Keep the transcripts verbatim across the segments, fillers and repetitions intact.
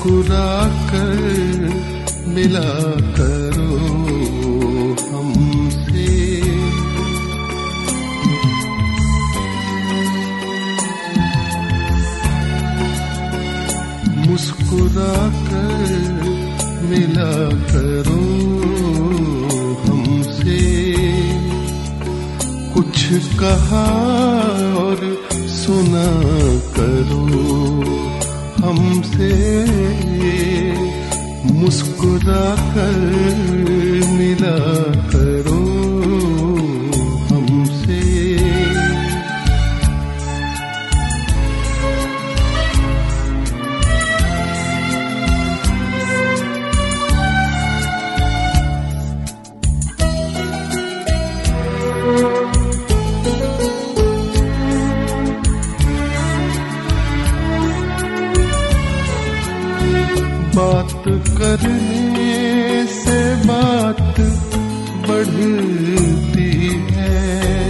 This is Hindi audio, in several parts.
मुस्कुरा कर मिला करो हमसे। मुस्कुरा कर मिला करो हमसे। कुछ कहा और सुना करो हमसे। मुस्कुरा कर मिला करो हमसे। बात करने से बात बढ़ती है।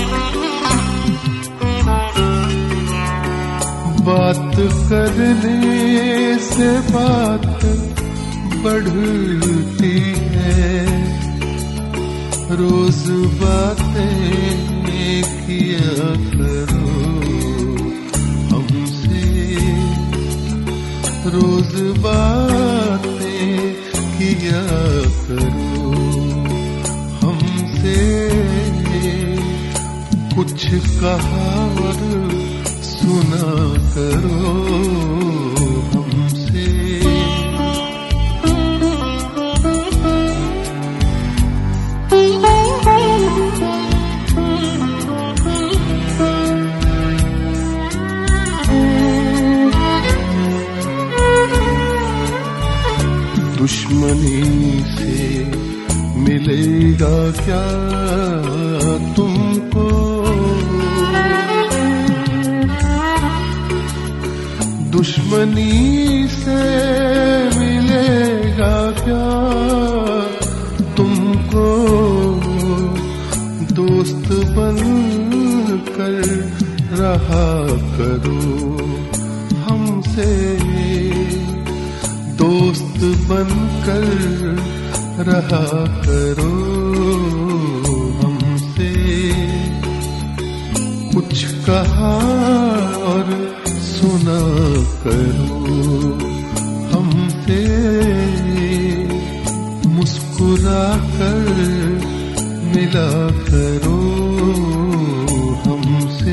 बात करने से बात बढ़ती है। रोज बातें किया करो हमसे। रोज बातें किया करो हमसे। कुछ कहा और सुना करो हमसे। दुश्मनी से मिलेगा क्या तुमको। दुश्मनी से मिलेगा क्या तुमको। दोस्त बन कर रहा करो हमसे। दोस्त बनकर रहा करो हमसे। कुछ कहा और सुना करो हमसे। मुस्कुरा कर मिला करो हमसे।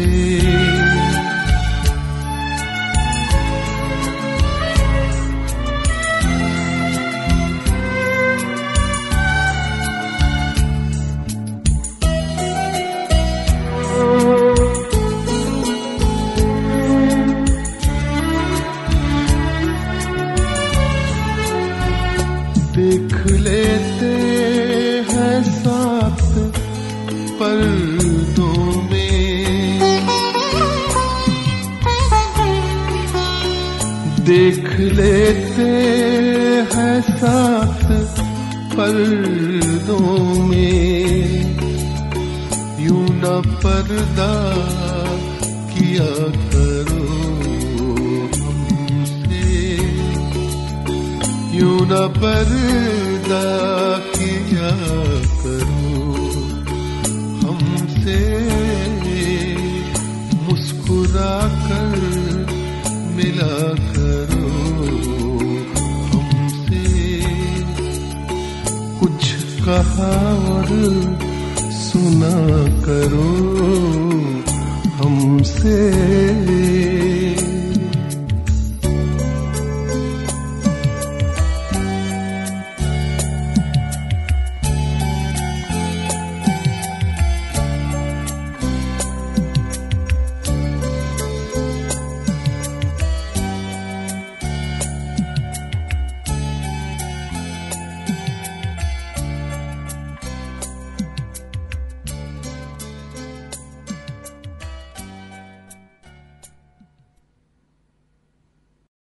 देख लेते हैं साथ पर्दों में। देख लेते हैं साथ पर्दों में। यूं न पर्दा किया करो यूं न पर्दा किया करो हमसे। मुस्कुरा कर मिला करो हमसे। कुछ कहा और सुना करो हमसे।